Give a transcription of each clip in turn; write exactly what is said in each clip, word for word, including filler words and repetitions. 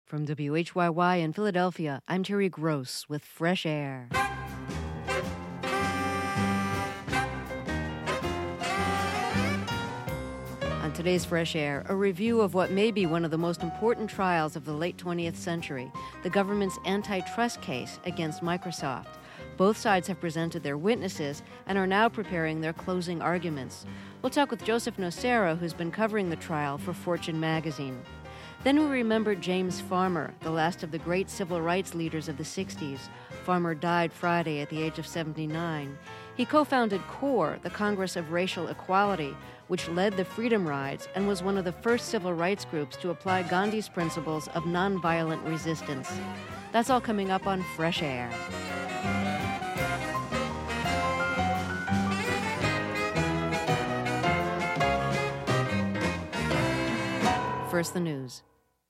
From W H Y Y in Philadelphia, I'm Terry Gross with Fresh Air. On today's Fresh Air, a review of what may be one of the most important trials of the late twentieth century, the government's antitrust case against Microsoft. Both sides have presented their witnesses and are now preparing their closing arguments. We'll talk with Joseph Nocera, who's been covering the trial for Fortune magazine. Then we remember James Farmer, the last of the great civil rights leaders of the sixties. Farmer died Friday at the age of seventy-nine. He co-founded CORE, the Congress of Racial Equality, which led the Freedom Rides and was one of the first civil rights groups to apply Gandhi's principles of nonviolent resistance. That's all coming up on Fresh Air. First, the news.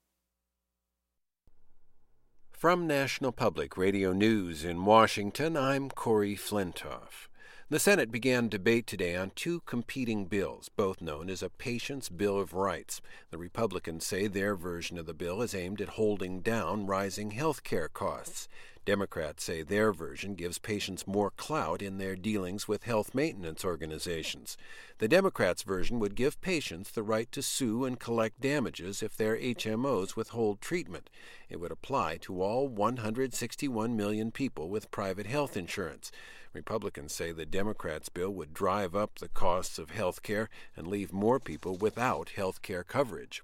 From National Public Radio News in Washington, I'm Corey Flintoff. The Senate began debate today on two competing bills, both known as a Patient's Bill of Rights. The Republicans say their version of the bill is aimed at holding down rising health care costs. Democrats say their version gives patients more clout in their dealings with health maintenance organizations. The Democrats' version would give patients the right to sue and collect damages if their H M Os withhold treatment. It would apply to all one hundred sixty-one million people with private health insurance. Republicans say the Democrats' bill would drive up the costs of health care and leave more people without health care coverage.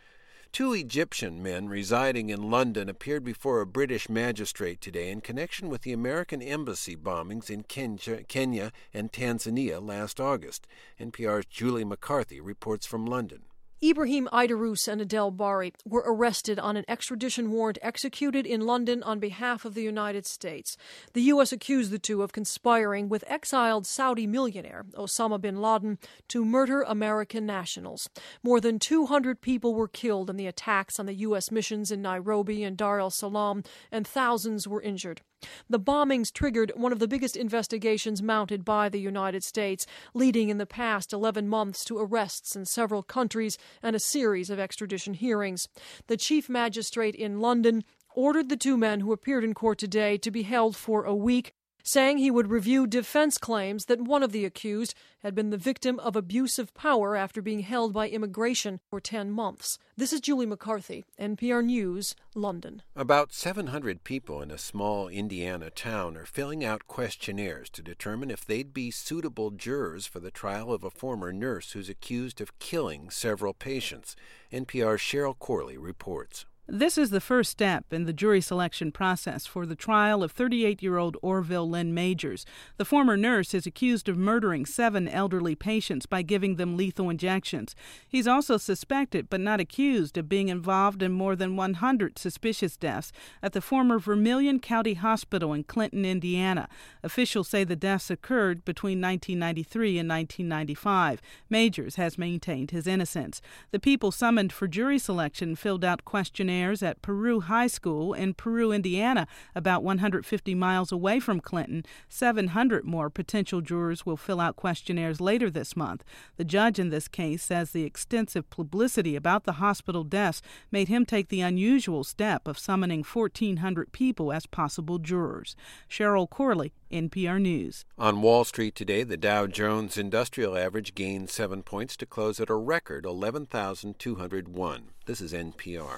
Two Egyptian men residing in London appeared before a British magistrate today in connection with the American embassy bombings in Kenya, Kenya and Tanzania last August. N P R's Julie McCarthy reports from London. Ibrahim Idarus and Adel Bari were arrested on an extradition warrant executed in London on behalf of the United States. The U S accused the two of conspiring with exiled Saudi millionaire Osama bin Laden to murder American nationals. More than two hundred people were killed in the attacks on the U S missions in Nairobi and Dar es Salaam, and thousands were injured. The bombings triggered one of the biggest investigations mounted by the United States, leading in the past eleven months to arrests in several countries and a series of extradition hearings. The chief magistrate in London ordered the two men who appeared in court today to be held for a week, saying he would review defense claims that one of the accused had been the victim of abuse of power after being held by immigration for ten months. This is Julie McCarthy, N P R News, London. About seven hundred people in a small Indiana town are filling out questionnaires to determine if they'd be suitable jurors for the trial of a former nurse who's accused of killing several patients. N P R's Cheryl Corley reports. This is the first step in the jury selection process for the trial of thirty-eight-year-old Orville Lynn Majors. The former nurse is accused of murdering seven elderly patients by giving them lethal injections. He's also suspected, but not accused, of being involved in more than one hundred suspicious deaths at the former Vermilion County Hospital in Clinton, Indiana. Officials say the deaths occurred between nineteen ninety-three and nineteen ninety-five. Majors has maintained his innocence. The people summoned for jury selection filled out questionnaires at Peru High School in Peru, Indiana, about one hundred fifty miles away from Clinton. seven hundred more potential jurors will fill out questionnaires later this month. The judge in this case says the extensive publicity about the hospital deaths made him take the unusual step of summoning fourteen hundred people as possible jurors. Cheryl Corley, N P R News. On Wall Street today, the Dow Jones Industrial Average gained seven points to close at a record eleven thousand two hundred one. This is N P R.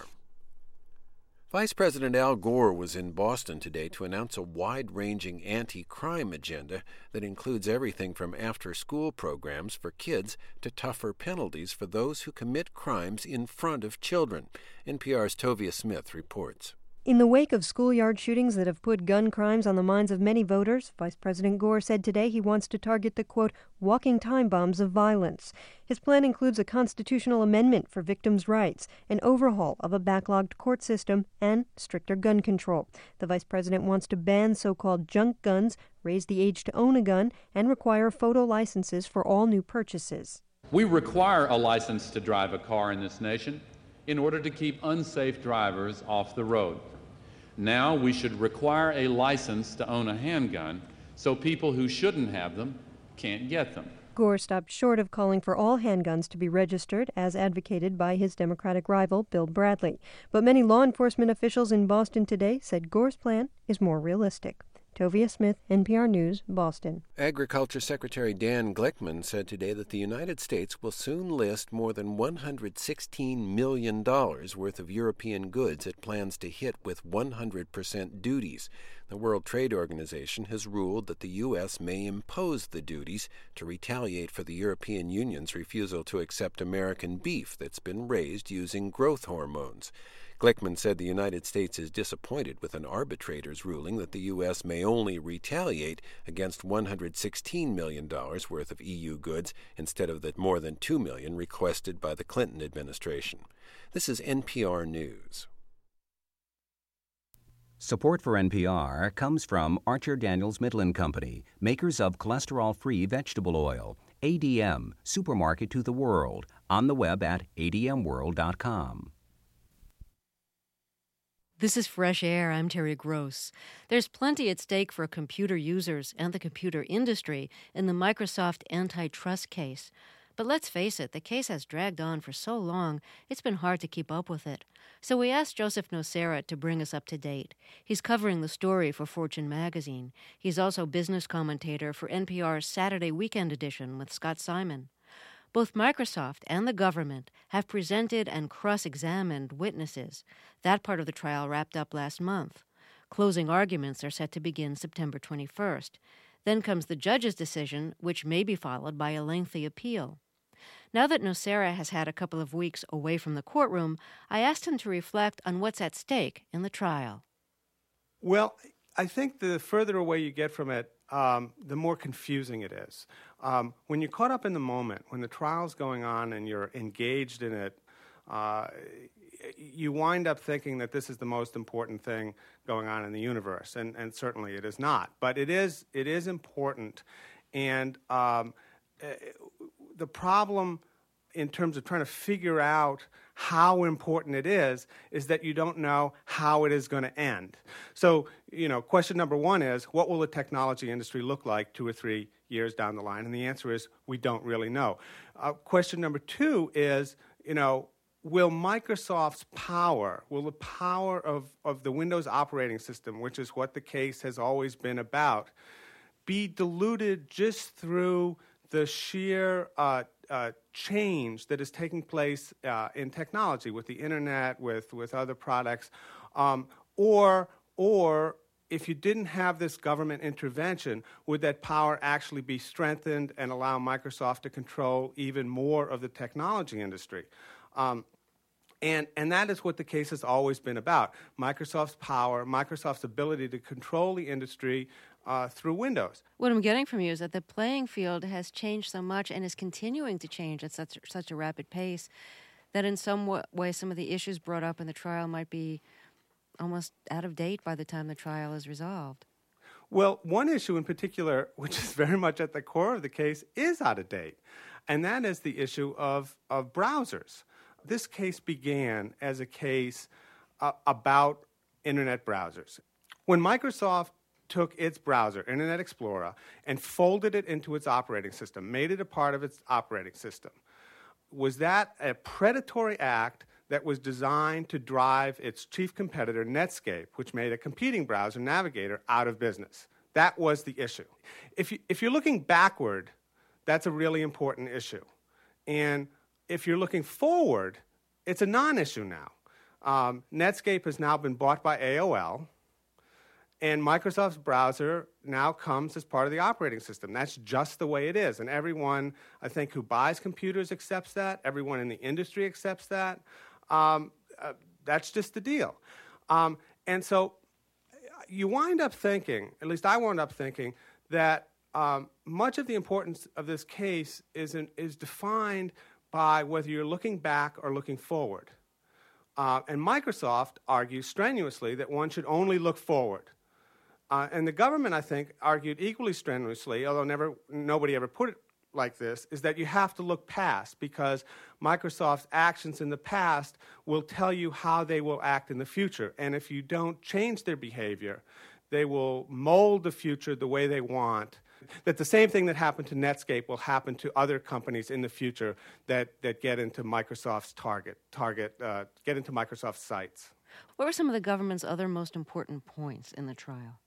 Vice President Al Gore was in Boston today to announce a wide-ranging anti-crime agenda that includes everything from after-school programs for kids to tougher penalties for those who commit crimes in front of children. N P R's Tovia Smith reports. In the wake of schoolyard shootings that have put gun crimes on the minds of many voters, Vice President Gore said today he wants to target the, quote, walking time bombs of violence. His plan includes a constitutional amendment for victims' rights, an overhaul of a backlogged court system, and stricter gun control. The vice president wants to ban so-called junk guns, raise the age to own a gun, and require photo licenses for all new purchases. We require a license to drive a car in this nation in order to keep unsafe drivers off the road. Now we should require a license to own a handgun so people who shouldn't have them can't get them. Gore stopped short of calling for all handguns to be registered, as advocated by his Democratic rival, Bill Bradley. But many law enforcement officials in Boston today said Gore's plan is more realistic. Tovia Smith, N P R News, Boston. Agriculture Secretary Dan Glickman said today that the United States will soon list more than one hundred sixteen million dollars worth of European goods it plans to hit with one hundred percent duties. The World Trade Organization has ruled that the U S may impose the duties to retaliate for the European Union's refusal to accept American beef that's been raised using growth hormones. Glickman said the United States is disappointed with an arbitrator's ruling that the U S may only retaliate against one hundred sixteen million dollars worth of E U goods instead of the more than two million dollars requested by the Clinton administration. This is N P R News. Support for N P R comes from Archer Daniels Midland Company, makers of cholesterol-free vegetable oil. A D M, supermarket to the world, on the web at a d m world dot com. This is Fresh Air. I'm Terry Gross. There's plenty at stake for computer users and the computer industry in the Microsoft antitrust case. But let's face it, the case has dragged on for so long, it's been hard to keep up with it. So we asked Joseph Nocera to bring us up to date. He's covering the story for Fortune magazine. He's also business commentator for N P R's Saturday Weekend Edition with Scott Simon. Both Microsoft and the government have presented and cross-examined witnesses. That part of the trial wrapped up last month. Closing arguments are set to begin September twenty-first. Then comes the judge's decision, which may be followed by a lengthy appeal. Now that Nocera has had a couple of weeks away from the courtroom, I asked him to reflect on what's at stake in the trial. Well, I think the further away you get from it, um, the more confusing it is. Um, when you're caught up in the moment, when the trial's going on and you're engaged in it, uh, you wind up thinking that this is the most important thing going on in the universe, and, and certainly it is not. But it is it is important, and um, the problem in terms of trying to figure out how important it is, is that you don't know how it is going to end. So, you know, question number one is, what will the technology industry look like two or three years down the line? And the answer is, we don't really know. Uh, question number two is, you know, will Microsoft's power, will the power of, of the Windows operating system, which is what the case has always been about, be diluted just through the sheer uh, uh, change that is taking place uh, in technology with the internet, with, with other products, um, or, or if you didn't have this government intervention, would that power actually be strengthened and allow Microsoft to control even more of the technology industry? Um, And, and that is what the case has always been about. Microsoft's power, Microsoft's ability to control the industry uh, through Windows. What I'm getting from you is that the playing field has changed so much and is continuing to change at such, such a rapid pace that in some way some of the issues brought up in the trial might be almost out of date by the time the trial is resolved. Well, one issue in particular, which is very much at the core of the case, is out of date, and that is the issue of, of browsers. This case began as a case uh, about Internet browsers. When Microsoft took its browser, Internet Explorer, and folded it into its operating system, made it a part of its operating system, was that a predatory act that was designed to drive its chief competitor, Netscape, which made a competing browser, Navigator, out of business? That was the issue. If, you, if you're looking backward, that's a really important issue. And if you're looking forward, it's a non-issue now. Um, Netscape has now been bought by A O L, and Microsoft's browser now comes as part of the operating system. That's just the way it is. And everyone, I think, who buys computers accepts that. Everyone in the industry accepts that. Um, uh, that's just the deal. Um, and so you wind up thinking, at least I wound up thinking, that um, much of the importance of this case is, in, is defined by whether you're looking back or looking forward. Uh, and Microsoft argues strenuously that one should only look forward. Uh, and the government, I think, argued equally strenuously, although never, nobody ever put it like this, is that you have to look past, because Microsoft's actions in the past will tell you how they will act in the future. And if you don't change their behavior, they will mold the future the way they want, that the same thing that happened to Netscape will happen to other companies in the future that, that get into Microsoft's target, target uh, get into Microsoft's sites. What were some of the government's other most important points in the trial?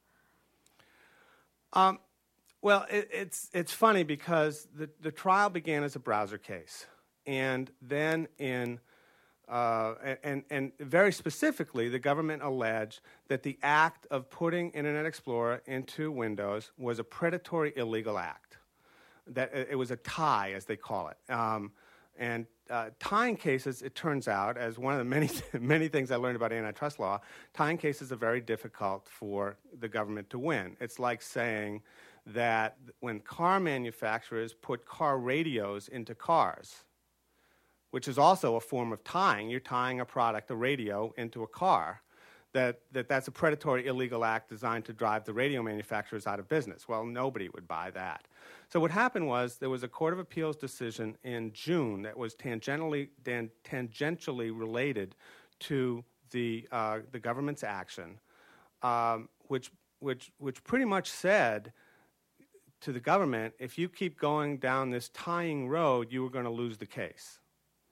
Um, well, it, it's it's funny because the, the trial began as a browser case, and then in Uh, and, and very specifically, the government alleged that the act of putting Internet Explorer into Windows was a predatory illegal act. That it was a tie, as they call it. Um, and uh, tying cases, it turns out, as one of the many many things I learned about antitrust law, tying cases are very difficult for the government to win. It's like saying that when car manufacturers put car radios into cars, which is also a form of tying. You're tying a product, a radio, into a car, that, that that's a predatory illegal act designed to drive the radio manufacturers out of business. Well, nobody would buy that. So what happened was there was a Court of Appeals decision in June that was tangentially, dan, tangentially related to the, uh, the government's action, um, which, which, which pretty much said to the government, if you keep going down this tying road, you are going to lose the case.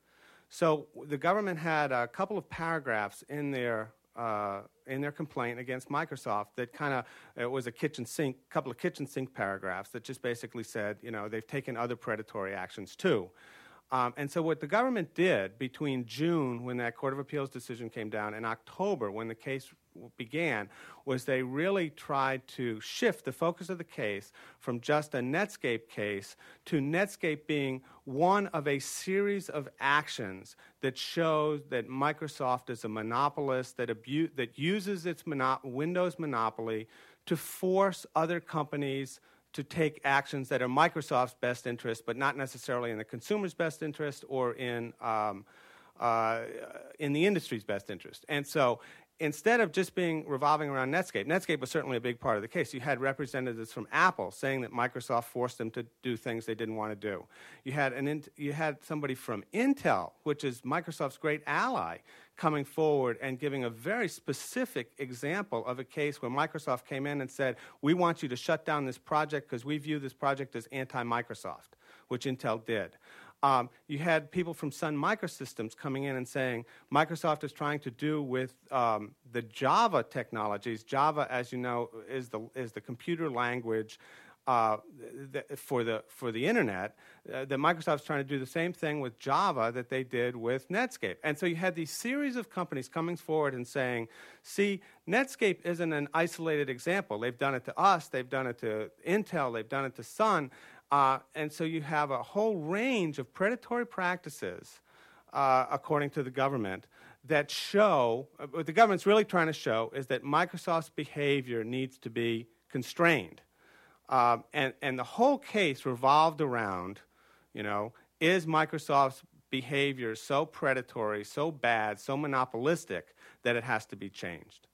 So the government had a couple of paragraphs in their uh, in their complaint against Microsoft that kind of it was a kitchen sink, couple of kitchen sink paragraphs that just basically said, you know, they've taken other predatory actions too. Um, and so what the government did between June, when that Court of Appeals decision came down, and October, when the case began, was they really tried to shift the focus of the case from just a Netscape case to Netscape being one of a series of actions that shows that Microsoft is a monopolist that, abu- that uses its mono- Windows monopoly to force other companies to take actions that are Microsoft's best interest, but not necessarily in the consumer's best interest or in um, uh, in the industry's best interest. And so instead of just being revolving around Netscape, Netscape was certainly a big part of the case. You had representatives from Apple saying that Microsoft forced them to do things they didn't want to do. You had an you had somebody from Intel, which is Microsoft's great ally, coming forward and giving a very specific example of a case where Microsoft came in and said, we want you to shut down this project because we view this project as anti-Microsoft, which Intel did. Um, you had people from Sun Microsystems coming in and saying Microsoft is trying to do with um, the Java technologies. Java, as you know, is the is the computer language uh, th- for the for the internet. Uh, that Microsoft's trying to do the same thing with Java that they did with Netscape. And so you had these series of companies coming forward and saying, see, Netscape isn't an isolated example. They've done it to us. They've done it to Intel. They've done it to Sun. Uh, and so you have a whole range of predatory practices, uh, according to the government, that show, uh, what the government's really trying to show is that Microsoft's behavior needs to be constrained. Um, and, and the whole case revolved around, you know, is Microsoft's behavior so predatory, so bad, so monopolistic that it has to be changed?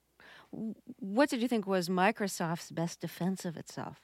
What did you think was Microsoft's best defense of itself?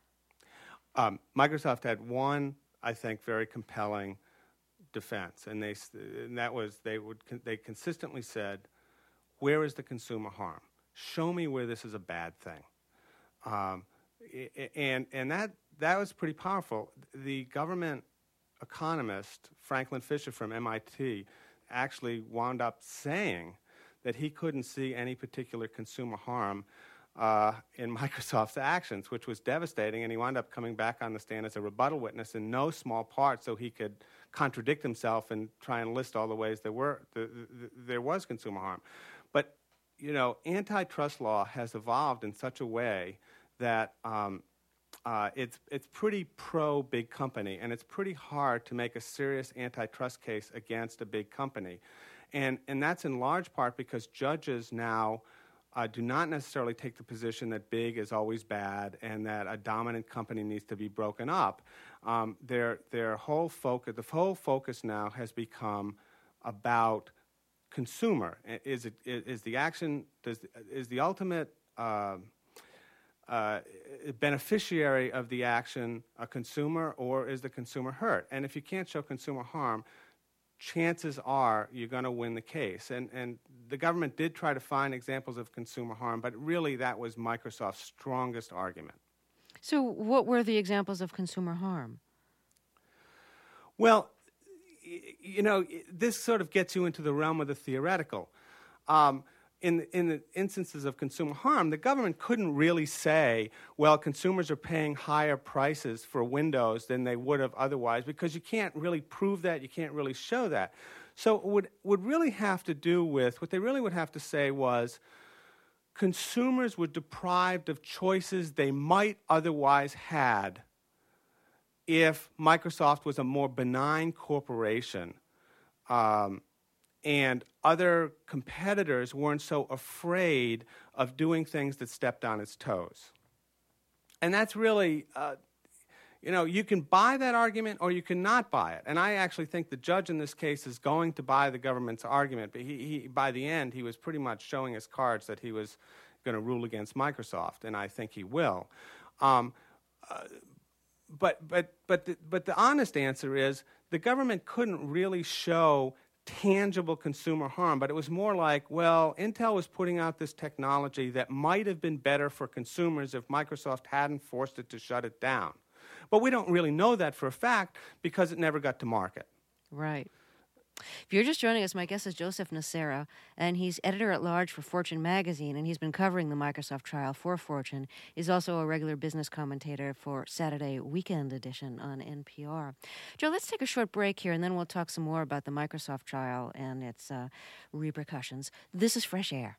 Um, Microsoft had one, I think, very compelling defense, and they and that was they would they consistently said, "Where is the consumer harm? Show me where this is a bad thing," um, and and that that was pretty powerful. The government economist Franklin Fisher from M I T actually wound up saying that he couldn't see any particular consumer harm Uh, in Microsoft's actions, which was devastating, and he wound up coming back on the stand as a rebuttal witness in no small part so he could contradict himself and try and list all the ways there were the, the, there was consumer harm. But, you know, antitrust law has evolved in such a way that um, uh, it's it's pretty pro-big company, and it's pretty hard to make a serious antitrust case against a big company. And, and that's in large part because judges now Uh, do not necessarily take the position that big is always bad and that a dominant company needs to be broken up. Um, their their whole focus, the whole focus now has become about consumer. Is it is the action does is the ultimate uh, uh, beneficiary of the action a consumer, or is the consumer hurt? And if you can't show consumer harm, chances are you're going to win the case. And and the government did try to find examples of consumer harm, but really that was Microsoft's strongest argument. So what were the examples of consumer harm? Well, you know, this sort of gets you into the realm of the theoretical. Um, in, in the instances of consumer harm, the government couldn't really say, well, consumers are paying higher prices for Windows than they would have otherwise, because you can't really prove that, you can't really show that. So it would, would really have to do with, what they really would have to say was, consumers were deprived of choices they might otherwise had if Microsoft was a more benign corporation, um, and other competitors weren't so afraid of doing things that stepped on its toes. And that's really, uh, you know, you can buy that argument or you cannot buy it. And I actually think the judge in this case is going to buy the government's argument, but he, he by the end, he was pretty much showing his cards that he was going to rule against Microsoft, and I think he will. Um, uh, But but but the, but the honest answer is the government couldn't really show tangible consumer harm, but it was more like, well, Intel was putting out this technology that might have been better for consumers if Microsoft hadn't forced it to shut it down. But we don't really know that for a fact because it never got to market. Right. If you're just joining us, my guest is Joseph Nocera, and he's editor-at-large for Fortune magazine, and he's been covering the Microsoft trial for Fortune. He's also a regular business commentator for Saturday Weekend Edition on N P R. Joe, let's take a short break here, and then we'll talk some more about the Microsoft trial and its uh, repercussions. This is Fresh Air.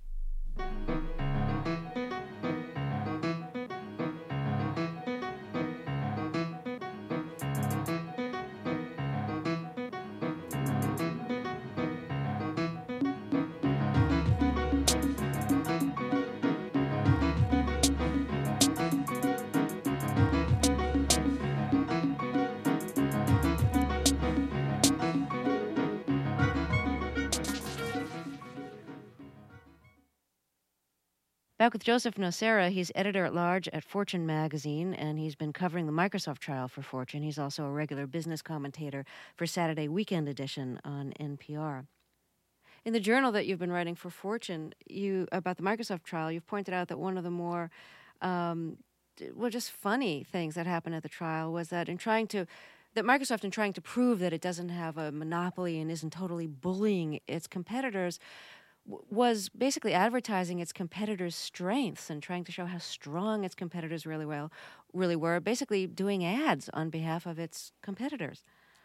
Back with Joseph Nocera. He's editor-at-large at Fortune magazine, and he's been covering the Microsoft trial for Fortune. He's also a regular business commentator for Saturday Weekend Edition on N P R. In the journal that you've been writing for Fortune you about the Microsoft trial, you've pointed out that one of the more, um, well, just funny things that happened at the trial was that in trying to that Microsoft, in trying to prove that it doesn't have a monopoly and isn't totally bullying its competitors, was basically advertising its competitors' strengths and trying to show how strong its competitors really well, really were, basically doing ads on behalf of its competitors.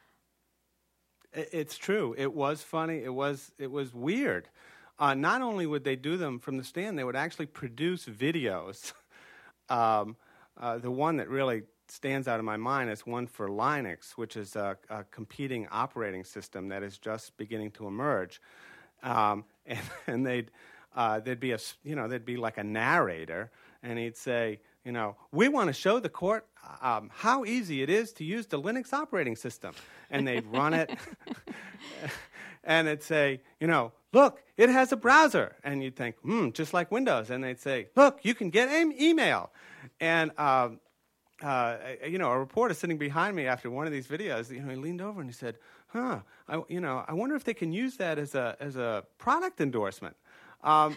It's true. It was funny. It was it was weird. Uh, not only would they do them from the stand, they would actually produce videos. um, uh, the one that really stands out in my mind is one for Linux, which is a, a competing operating system that is just beginning to emerge. Um, and, and they'd uh, there'd be a you know there'd be like a narrator, and he'd say, you know, we want to show the court um, how easy it is to use the Linux operating system, and they'd run it, and it'd say, you know, look, it has a browser, and you'd think, hmm, just like Windows, and they'd say, look, you can get an email, and um, uh, you know, a reporter sitting behind me after one of these videos, you know, he leaned over and he said, huh, I, you know, I wonder if they can use that as a as a product endorsement. Um,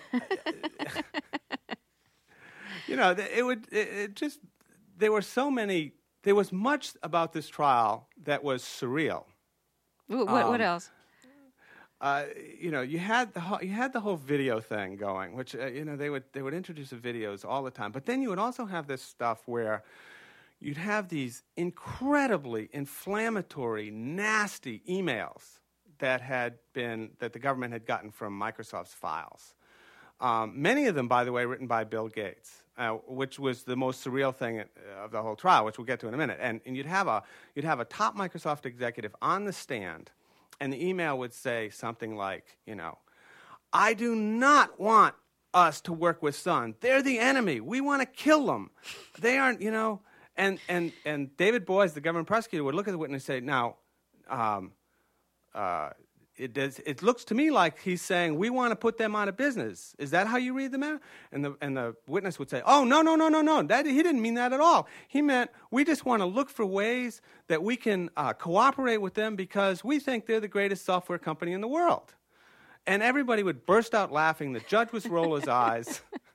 you know, it would it, it just there were so many. There was much about this trial that was surreal. What, um, what else? Uh, you know, you had the whole, you had the whole video thing going, which uh, you know they would they would introduce the videos all the time. But then you would also have this stuff where you'd have these incredibly inflammatory, nasty emails that had been that the government had gotten from Microsoft's files. Um, many of them, by the way, written by Bill Gates, uh, which was the most surreal thing of the whole trial, which we'll get to in a minute. And, and you'd have a you'd have a top Microsoft executive on the stand, and the email would say something like, you know, I do not want us to work with Sun. They're the enemy. We want to kill them. They aren't, you know. And and and David Boies, the government prosecutor, would look at the witness and say, now, um, uh, it does. It looks to me like he's saying we want to put them out of business. Is that how you read the matter? And the and the witness would say, oh no no no no no. That he didn't mean that at all. He meant we just want to look for ways that we can uh, cooperate with them because we think they're the greatest software company in the world. And everybody would burst out laughing. The judge would roll his eyes.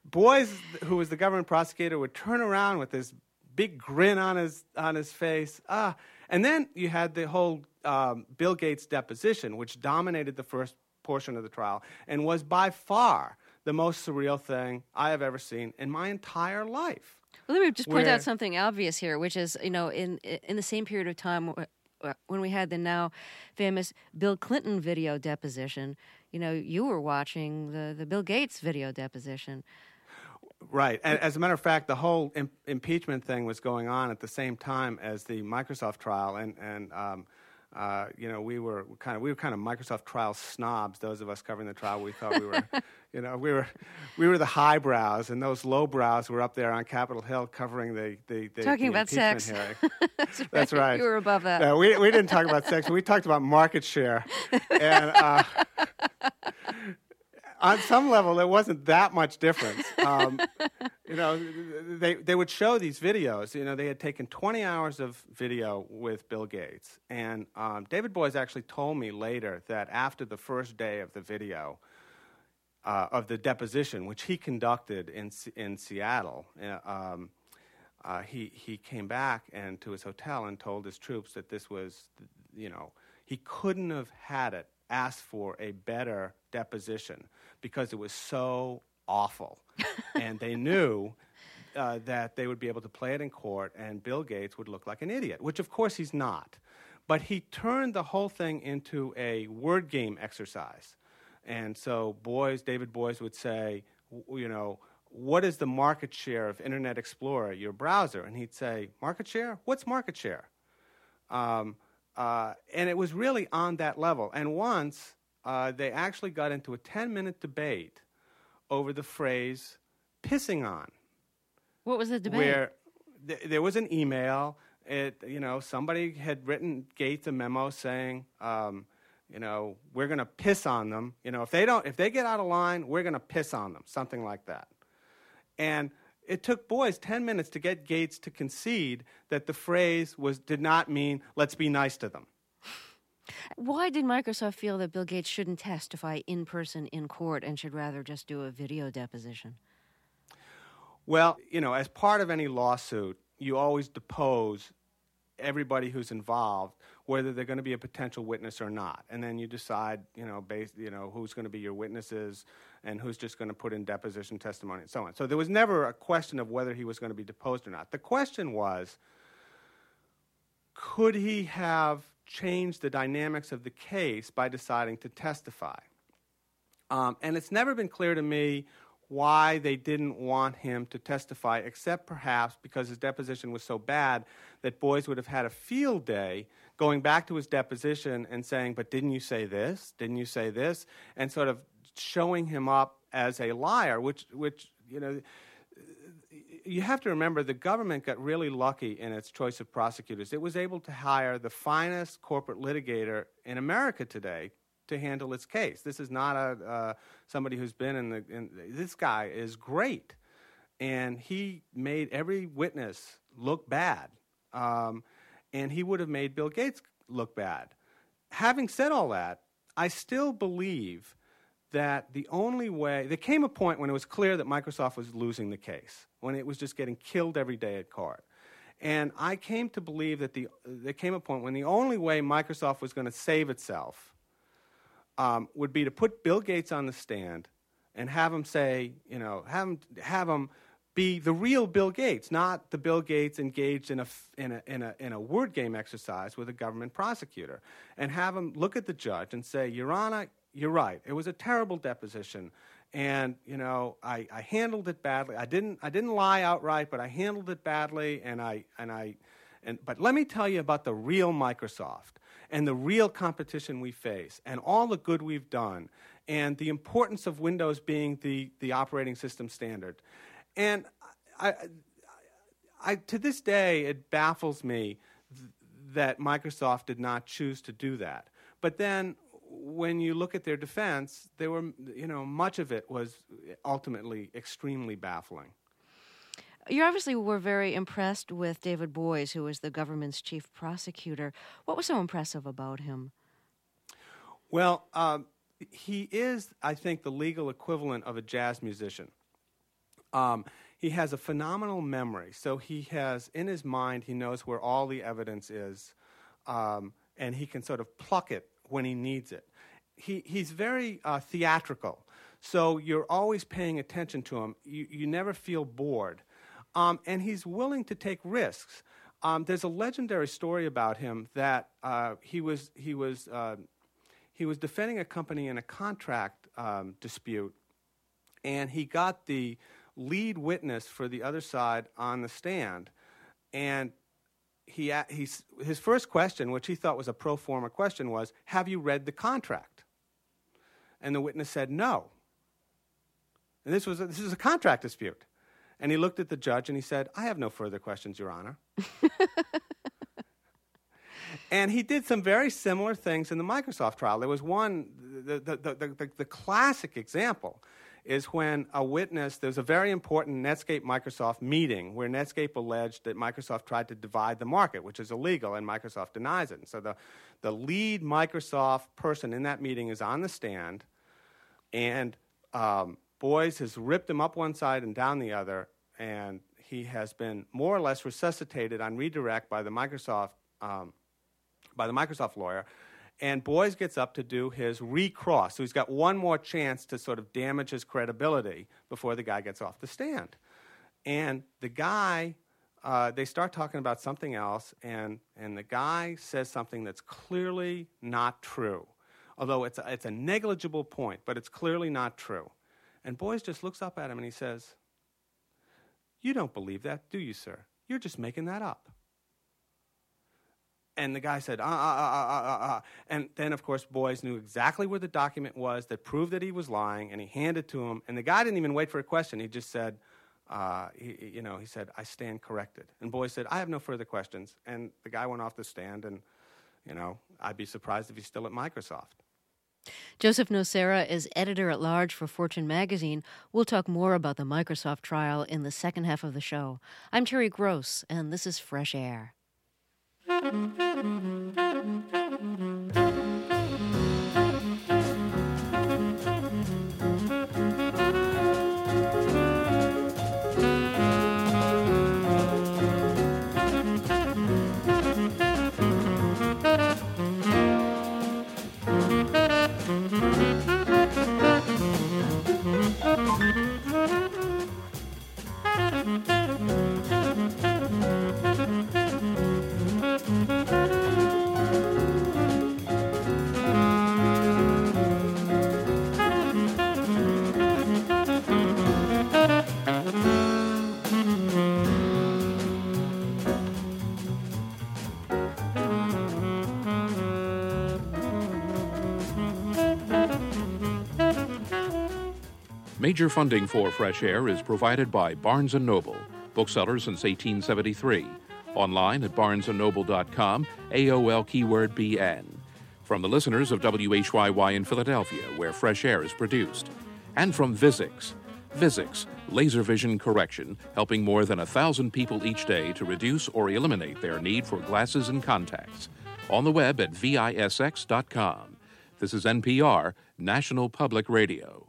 Boies, who was the government prosecutor, would turn around with this big grin on his on his face. Ah, and then you had the whole um, Bill Gates deposition, which dominated the first portion of the trial and was by far the most surreal thing I have ever seen in my entire life. Well, let me just point Where- out something obvious here, which is, you know, in in the same period of time when we had the now famous Bill Clinton video deposition, you know, you were watching the, the Bill Gates video deposition. Right. And as a matter of fact, the whole im- impeachment thing was going on at the same time as the Microsoft trial, and and um, uh, you know, we were kind of we were kind of Microsoft trial snobs. Those of us covering the trial, we thought we were, you know, we were we were the highbrows, and those lowbrows were up there on Capitol Hill covering the the, the Talking the about impeachment sex. hearing. That's right. That's right. You were above that. No, we we didn't talk about sex. We talked about market share, and. Uh, On some level, there wasn't that much difference. Um, you know, they they would show these videos. You know, they had taken twenty hours of video with Bill Gates, and um, David Boies actually told me later that after the first day of the video, uh, of the deposition, which he conducted in in Seattle, uh, um, uh, he he came back and to his hotel and told his troops that this was, you know, he couldn't have had it asked for a better deposition because it was so awful. And they knew uh, that they would be able to play it in court and Bill Gates would look like an idiot, which of course he's not. But he turned the whole thing into a word game exercise. And so Boies, David Boies would say, w- you know, what is the market share of Internet Explorer, your browser? And he'd say, market share? What's market share? Um, Uh, and it was really on that level. And once uh, they actually got into a ten-minute debate over the phrase "pissing on." What was the debate? Where th- there was an email. It, you know, somebody had written Gates a memo saying, um, you know, we're going to piss on them. You know, if they don't, if they get out of line, we're going to piss on them. Something like that. And it took Boies ten minutes to get Gates to concede that the phrase was did not mean let's be nice to them. Why did Microsoft feel that Bill Gates shouldn't testify in person in court and should rather just do a video deposition? Well, you know, as part of any lawsuit, you always depose everybody who's involved, whether they're going to be a potential witness or not, and then you decide, you know, based, you know, who's going to be your witnesses and who's just going to put in deposition testimony and so on. So there was never a question of whether he was going to be deposed or not. The question was, could he have changed the dynamics of the case by deciding to testify? Um, and it's never been clear to me why they didn't want him to testify, except perhaps because his deposition was so bad that Boies would have had a field day going back to his deposition and saying, but didn't you say this? Didn't you say this? And sort of showing him up as a liar, which, which you know, you have to remember the government got really lucky in its choice of prosecutors. It was able to hire the finest corporate litigator in America today to handle its case. This is not a uh, somebody who's been in the. In, this guy is great, and he made every witness look bad, um, and he would have made Bill Gates look bad. Having said all that, I still believe that the only way there came a point when it was clear that Microsoft was losing the case, when it was just getting killed every day at court. And I came to believe that the there came a point when the only way Microsoft was going to save itself Um, would be to put Bill Gates on the stand and have him say, you know, have him, have him be the real Bill Gates, not the Bill Gates engaged in a, in a, in a, in a word game exercise with a government prosecutor, and have him look at the judge and say, Your Honor, you're right. It was a terrible deposition, and, you know, I, I handled it badly. I didn't, I didn't lie outright, but I handled it badly, and I, and I, and, but let me tell you about the real Microsoft and the real competition we face, and all the good we've done, and the importance of Windows being the, the operating system standard. And I, I, I, to this day, it baffles me th- that Microsoft did not choose to do that. But then, when you look at their defense, they were, you know, much of it was ultimately extremely baffling. You obviously were very impressed with David Boies, who was the government's chief prosecutor. What was so impressive about him? Well, um, he is, I think, the legal equivalent of a jazz musician. Um, he has a phenomenal memory. So he has, in his mind, he knows where all the evidence is, um, and he can sort of pluck it when he needs it. He, he's very uh, theatrical, so you're always paying attention to him. You, you never feel bored. Um, and he's willing to take risks. Um, there's a legendary story about him that uh, he was, he, was, uh, he was defending a company in a contract um, dispute, and he got the lead witness for the other side on the stand, and he, he, his first question, which he thought was a pro forma question, was, have you read the contract? And the witness said no. And this was a, this is a contract dispute. And he looked at the judge and he said, I have no further questions, Your Honor. And he did some very similar things in the Microsoft trial. There was one, the, the, the, the, the classic example is when a witness, there's a very important Netscape Microsoft meeting where Netscape alleged that Microsoft tried to divide the market, which is illegal, and Microsoft denies it. And so the, the lead Microsoft person in that meeting is on the stand, and um, Boies has ripped him up one side and down the other, and he has been more or less resuscitated on redirect by the Microsoft um, by the Microsoft lawyer. And Boies gets up to do his recross. So he's got one more chance to sort of damage his credibility before the guy gets off the stand. And the guy, uh, they start talking about something else, and, and the guy says something that's clearly not true. Although it's a, it's a negligible point, but it's clearly not true. And Boies just looks up at him and he says, you don't believe that, do you, sir? You're just making that up. And the guy said, ah, ah, ah, ah, ah, ah. And then, of course, Boies knew exactly where the document was that proved that he was lying, and he handed it to him. And the guy didn't even wait for a question. He just said, uh, he, you know, he said, I stand corrected. And Boies said, I have no further questions. And the guy went off the stand, and, you know, I'd be surprised if he's still at Microsoft. Joseph Nocera is editor-at-large for Fortune magazine. We'll talk more about the Microsoft trial in the second half of the show. I'm Terry Gross, and this is Fresh Air. Major funding for Fresh Air is provided by Barnes and Noble, bookseller since eighteen seventy-three. Online at barnes and noble dot com, A O L keyword B N. From the listeners of W H Y Y in Philadelphia, where Fresh Air is produced. And from Vizix. Vizix, laser vision correction, helping more than a thousand people each day to reduce or eliminate their need for glasses and contacts. On the web at V I S X dot com. This is N P R, National Public Radio.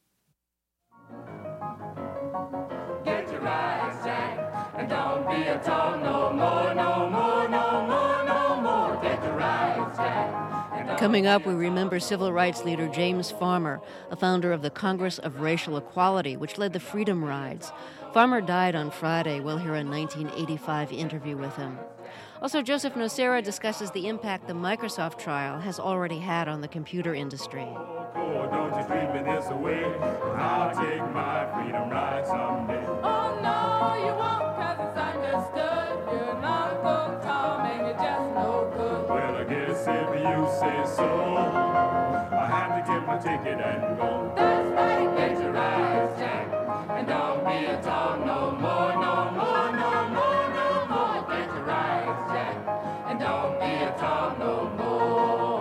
Get your rights, Jack, and don't be a dog no more, no more, no more, no more. Get your rights, Jack. Coming up, we remember civil rights leader James Farmer, a founder of the Congress of Racial Equality, which led the Freedom Rides. Farmer died on Friday. We'll hear a nineteen eighty-five interview with him. Also, Joseph Nocera discusses the impact the Microsoft trial has already had on the computer industry. Oh, don't you treat me this way. I'll take my freedom ride someday. Oh, no, you won't, 'cause it's understood. You're not a good Tom, and you're just no good. Well, I guess if you say so, I have to get my ticket and go. That's right, get your rights, Jack, and don't be a Tom no more, no more, no more, no more. Get your rights, Jack, and don't be a Tom no more.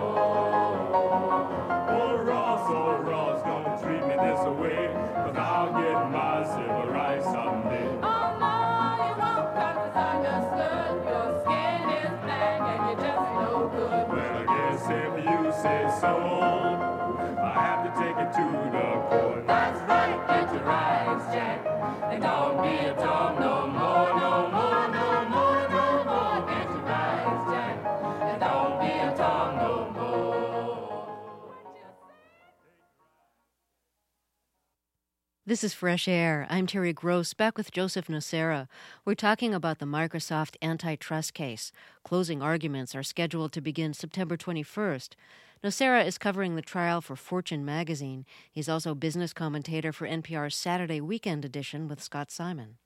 Oh, Ross, oh, Ross, don't treat me this way, 'cause I'll get my civil rights someday. Oh, no, you won't, 'cause it's understood. Your skin is black and you're just no good. Well, I guess if you say so, I have to take it to the court. That's right, get your rights, Jack, and This is Fresh Air. I'm Terry Gross, back with Joseph Nocera. We're talking about the Microsoft antitrust case. Closing arguments are scheduled to begin September twenty-first. Nocera is covering the trial for Fortune magazine. He's also business commentator for N P R's Saturday Weekend Edition with Scott Simon.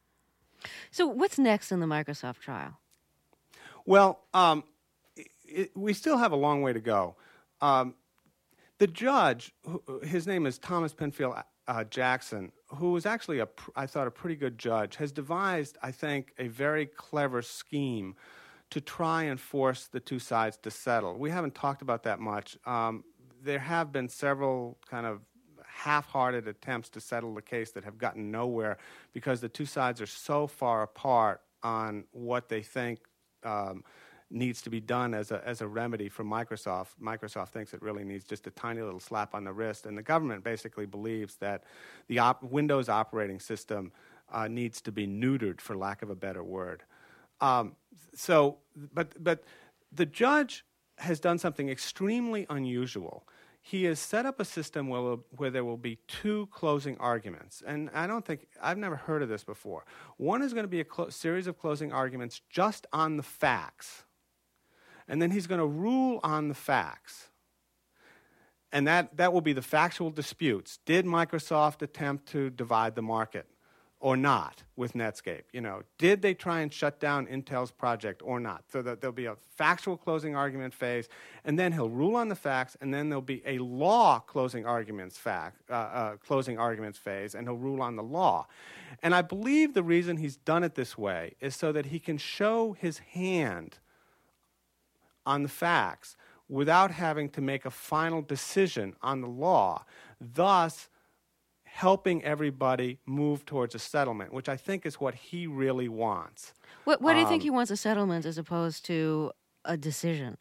So what's next in the Microsoft trial? Well, um, it, we still have a long way to go. Um, the judge, his name is Thomas Penfield Uh, Jackson, who was actually, a, I thought, a pretty good judge, has devised, I think, a very clever scheme to try and force the two sides to settle. We haven't talked about that much. Um, there have been several kind of half-hearted attempts to settle the case that have gotten nowhere because the two sides are so far apart on what they think um, needs to be done as a as a remedy for Microsoft. Microsoft thinks it really needs just a tiny little slap on the wrist, and the government basically believes that the op- Windows operating system uh, needs to be neutered, for lack of a better word. Um, so, but but the judge has done something extremely unusual. He has set up a system where, where there will be two closing arguments. And I don't think, I've never heard of this before. One is going to be a clo- series of closing arguments just on the facts. And then he's going to rule on the facts. And that, that will be the factual disputes. Did Microsoft attempt to divide the market or not with Netscape? You know, did they try and shut down Intel's project or not? So that there'll be a factual closing argument phase, and then he'll rule on the facts, and then there'll be a law closing arguments fact, uh, uh, closing arguments phase, and he'll rule on the law. And I believe the reason he's done it this way is so that he can show his hand on the facts without having to make a final decision on the law, thus helping everybody move towards a settlement, which I think is what he really wants. What, what do you um, think he wants, a settlement as opposed to a decision?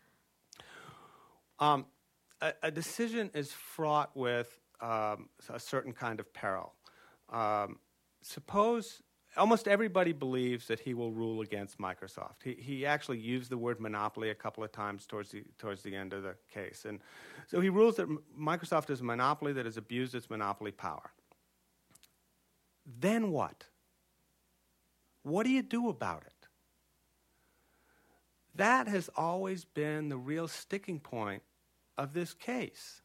Um, a, a decision is fraught with um, a certain kind of peril. Um, suppose almost everybody believes that he will rule against Microsoft. He, he actually used the word monopoly a couple of times towards the towards the end of the case. And so he rules that Microsoft is a monopoly that has abused its monopoly power. Then what? What do you do about it? That has always been the real sticking point of this case.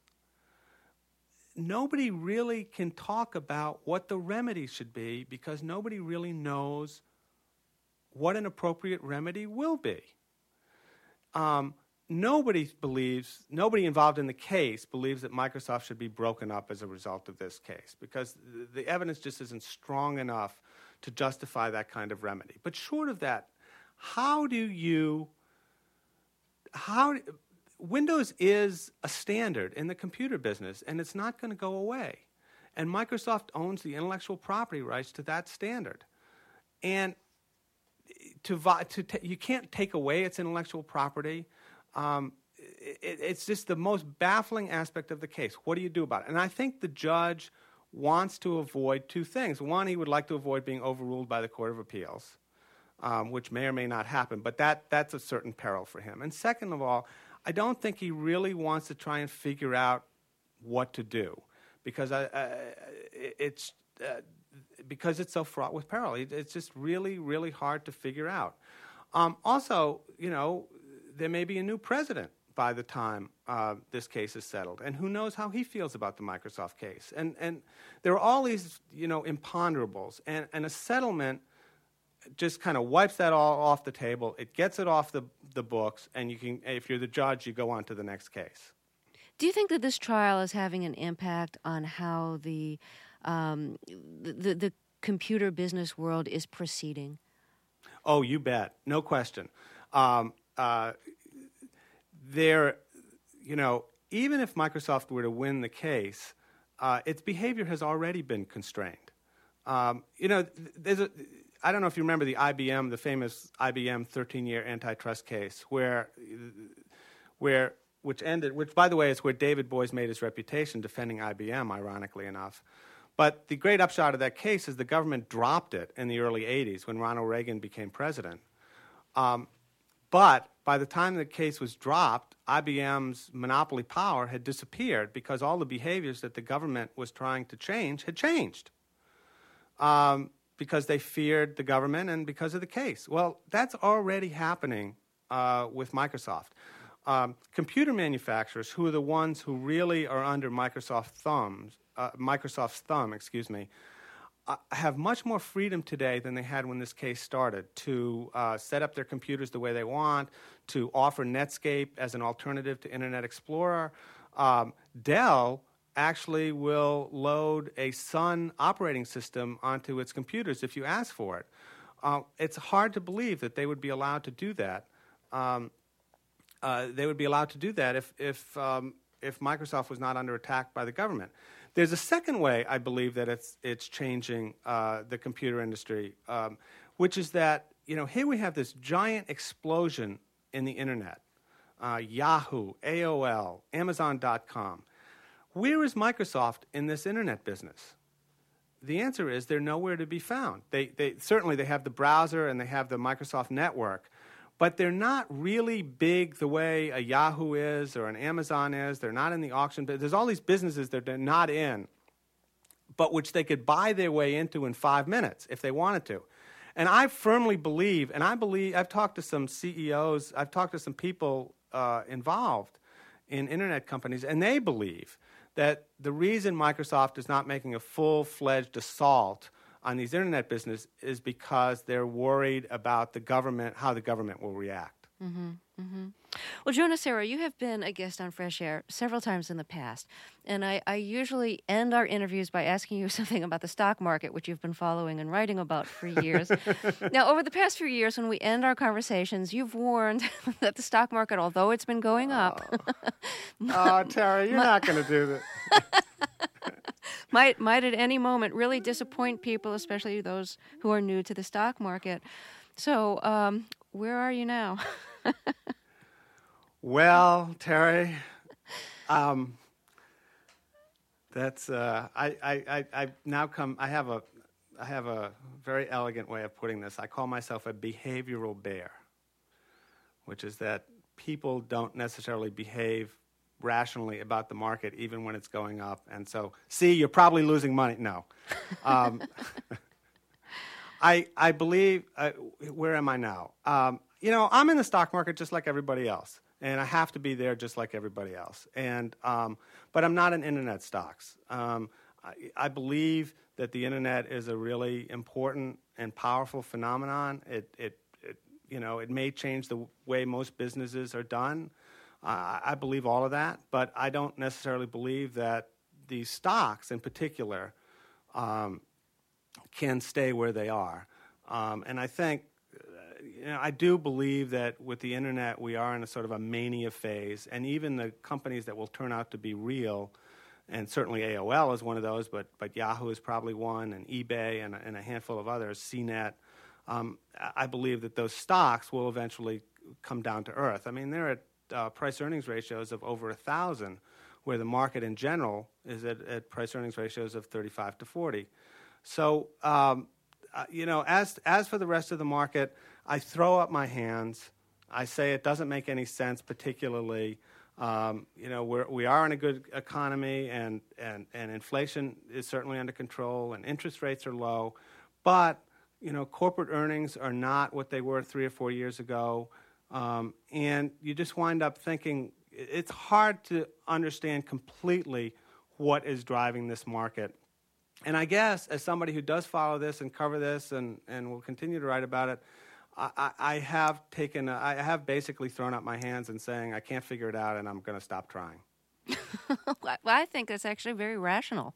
Nobody really can talk about what the remedy should be because nobody really knows what an appropriate remedy will be. Um, nobody believes, nobody involved in the case believes that Microsoft should be broken up as a result of this case because the, the evidence just isn't strong enough to justify that kind of remedy. But short of that, how do you, how, Windows is a standard in the computer business, and it's not going to go away. And Microsoft owns the intellectual property rights to that standard. And to, to ta- you can't take away its intellectual property. Um, it, it's just the most baffling aspect of the case. What do you do about it? And I think the judge wants to avoid two things. One, he would like to avoid being overruled by the Court of Appeals, um, which may or may not happen, but that, that's a certain peril for him. And second of all, I don't think he really wants to try and figure out what to do because I, I, it's uh, because it's so fraught with peril. It's just really, really hard to figure out. Um, also, you know, there may be a new president by the time uh, this case is settled, and who knows how he feels about the Microsoft case. And and there are all these, you know, imponderables, and, and a settlement just kind of wipes that all off the table. It gets it off the, the books, and you can, if you're the judge, you go on to the next case. Do you think that this trial is having an impact on how the um, the, the computer business world is proceeding? Oh, you bet. No question. Um, uh, there, you know, even if Microsoft were to win the case, uh, its behavior has already been constrained. Um, you know, there's a... I don't know if you remember the I B M, the famous I B M thirteen-year antitrust case, where, where, which ended, which, by the way, is where David Boies made his reputation defending I B M, ironically enough. But the great upshot of that case is the government dropped it in the early eighties when Ronald Reagan became president. Um, but by the time the case was dropped, I B M's monopoly power had disappeared because all the behaviors that the government was trying to change had changed. Um, because they feared the government and because of the case. Well, that's already happening uh, with Microsoft. Um, computer manufacturers, who are the ones who really are under Microsoft thumbs, uh, Microsoft's thumb, excuse me, uh, have much more freedom today than they had when this case started to uh, set up their computers the way they want, to offer Netscape as an alternative to Internet Explorer. Um, Dell actually will load a Sun operating system onto its computers if you ask for it. Uh, it's hard to believe that they would be allowed to do that. Um, uh, they would be allowed to do that if if um, if Microsoft was not under attack by the government. There's a second way I believe that it's it's changing uh, the computer industry, um, which is that you know here we have this giant explosion in the internet, uh, Yahoo, A O L, Amazon dot com. Where is Microsoft in this internet business? The answer is they're nowhere to be found. They, they certainly they have the browser and they have the Microsoft network, but they're not really big the way a Yahoo is or an Amazon is. They're not in the auction. There's all these businesses that they're not in, but which they could buy their way into in five minutes if they wanted to. And I firmly believe, and I believe, I've talked to some C E Os, I've talked to some people uh, involved in internet companies, and they believe that the reason Microsoft is not making a full-fledged assault on these internet business is because they're worried about the government, how the government will react. Mm-hmm, mm-hmm. Well, Joe Nocera, you have been a guest on Fresh Air several times in the past, and I, I usually end our interviews by asking you something about the stock market, which you've been following and writing about for years. Now, over the past few years, when we end our conversations, you've warned that the stock market, although it's been going up... Oh, oh Terry, you're not going to do this. might, might at any moment really disappoint people, especially those who are new to the stock market. So, um, where are you now? Well, Terry, um, that's uh, I, I, I, I now come. I have a I have a very elegant way of putting this. I call myself a behavioral bear, which is that people don't necessarily behave rationally about the market even when it's going up. And so, see, you're probably losing money. No. Um, I I believe, uh, where am I now? Um, you know, I'm in the stock market just like everybody else, and I have to be there just like everybody else. And um, but I'm not in internet stocks. Um, I, I believe that the internet is a really important and powerful phenomenon. It, it, it you know, it may change the way most businesses are done. Uh, I believe all of that, but I don't necessarily believe that these stocks in particular um, can stay where they are. Um, and I think, uh, you know, I do believe that with the internet we are in a sort of a mania phase, and even the companies that will turn out to be real, and certainly A O L is one of those, but but Yahoo is probably one, and eBay and, and a handful of others, C net. Um, I believe that those stocks will eventually come down to earth. I mean, they're at uh, price-earnings ratios of over a thousand, where the market in general is at, at price-earnings ratios of thirty-five to forty. So, um, uh, you know, as as for the rest of the market, I throw up my hands. I say it doesn't make any sense, particularly. Um, you know, we're, we are in a good economy, and, and, and inflation is certainly under control, and interest rates are low. But, you know, corporate earnings are not what they were three or four years ago. Um, and you just wind up thinking it's hard to understand completely what is driving this market. And I guess as somebody who does follow this and cover this and, and will continue to write about it, I, I have taken, a, I have basically thrown up my hands and saying I can't figure it out and I'm going to stop trying. Well, I think that's actually very rational.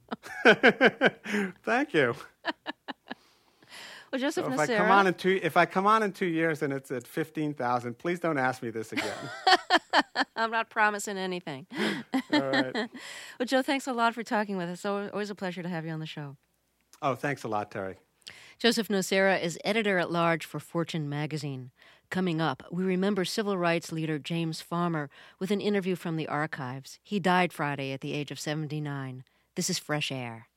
Thank you. Well, Joseph so if Nocera, I come on in two, if I come on in two years and it's at fifteen thousand, please don't ask me this again. I'm not promising anything. All right. Well, Joe, thanks a lot for talking with us. So always a pleasure to have you on the show. Oh, thanks a lot, Terry. Joseph Nocera is editor-at-large for Fortune magazine. Coming up, we remember civil rights leader James Farmer with an interview from the archives. He died Friday at the age of seventy-nine. This is Fresh Air.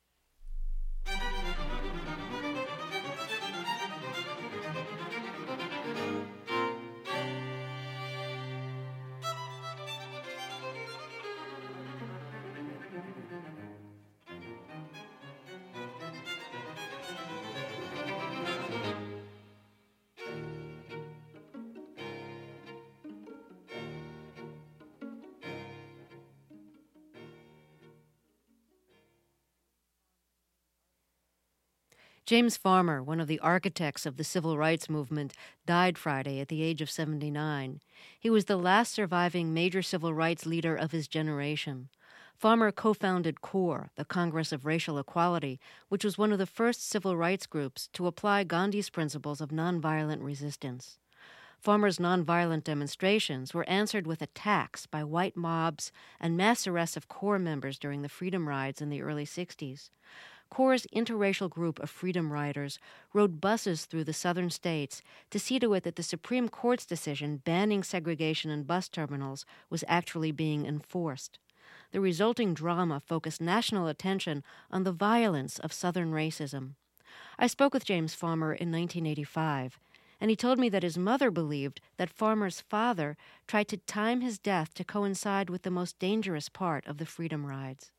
James Farmer, one of the architects of the civil rights movement, died Friday at the age of seventy-nine. He was the last surviving major civil rights leader of his generation. Farmer co-founded CORE, the Congress of Racial Equality, which was one of the first civil rights groups to apply Gandhi's principles of nonviolent resistance. Farmer's nonviolent demonstrations were answered with attacks by white mobs and mass arrests of CORE members during the Freedom Rides in the early sixties. CORE's interracial group of freedom riders rode buses through the southern states to see to it that the Supreme Court's decision banning segregation in bus terminals was actually being enforced. The resulting drama focused national attention on the violence of Southern racism. I spoke with James Farmer in nineteen eighty-five, and he told me that his mother believed that Farmer's father tried to time his death to coincide with the most dangerous part of the Freedom Rides.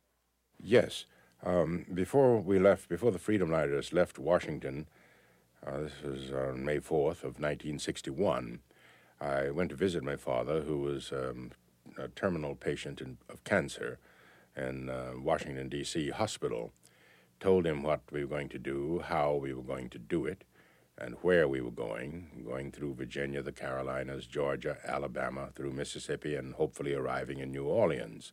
Yes. Um, before we left, before the Freedom Riders left Washington, uh, this was on May fourth of nineteen sixty-one, I went to visit my father, who was um, a terminal patient in, of cancer in uh, Washington, D C hospital. Told him what we were going to do, how we were going to do it, and where we were going, going through Virginia, the Carolinas, Georgia, Alabama, through Mississippi, and hopefully arriving in New Orleans.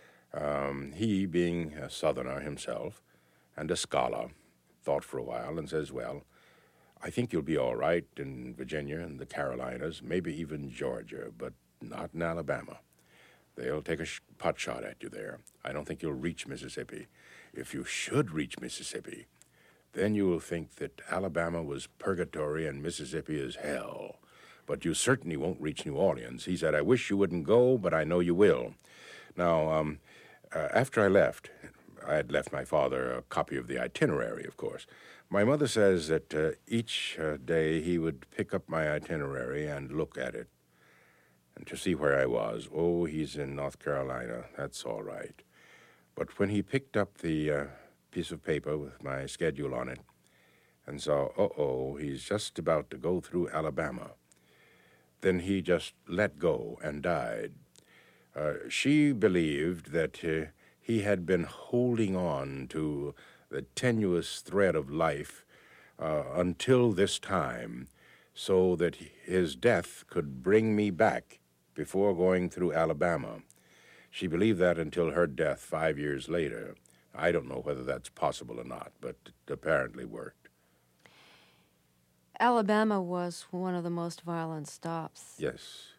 Um, he, being a Southerner himself and a scholar, thought for a while and says, well, I think you'll be all right in Virginia and the Carolinas, maybe even Georgia, but not in Alabama. They'll take a sh- pot shot at you there. I don't think you'll reach Mississippi. If you should reach Mississippi, then you will think that Alabama was purgatory and Mississippi is hell. But you certainly won't reach New Orleans. He said, I wish you wouldn't go, but I know you will. Now, um, uh, after I left, I had left my father a copy of the itinerary, of course. My mother says that uh, each uh, day he would pick up my itinerary and look at it and to see where I was. Oh, he's in North Carolina. That's all right. But when he picked up the uh, piece of paper with my schedule on it and saw, uh-oh, he's just about to go through Alabama, then he just let go and died. Uh, she believed that uh, he had been holding on to the tenuous thread of life uh, until this time so that his death could bring me back before going through Alabama. She believed that until her death five years later. I don't know whether that's possible or not, but it apparently worked. Alabama was one of the most violent stops. Yes.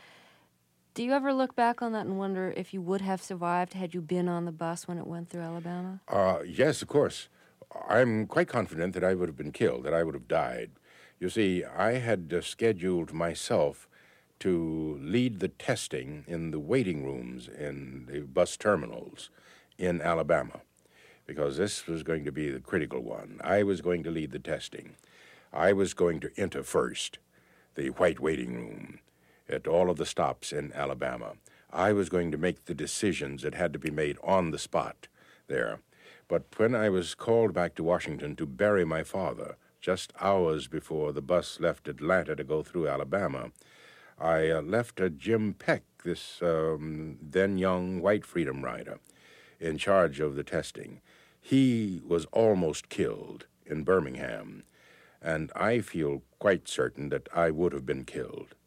Do you ever look back on that and wonder if you would have survived had you been on the bus when it went through Alabama? Uh, yes, of course. I'm quite confident that I would have been killed, that I would have died. You see, I had uh, scheduled myself to lead the testing in the waiting rooms in the bus terminals in Alabama, because this was going to be the critical one. I was going to lead the testing. I was going to enter first the white waiting room at all of the stops in Alabama. I was going to make the decisions that had to be made on the spot there. But when I was called back to Washington to bury my father, just hours before the bus left Atlanta to go through Alabama, I uh, left uh, Jim Peck, this um, then young white freedom rider, in charge of the testing. He was almost killed in Birmingham, and I feel quite certain that I would have been killed.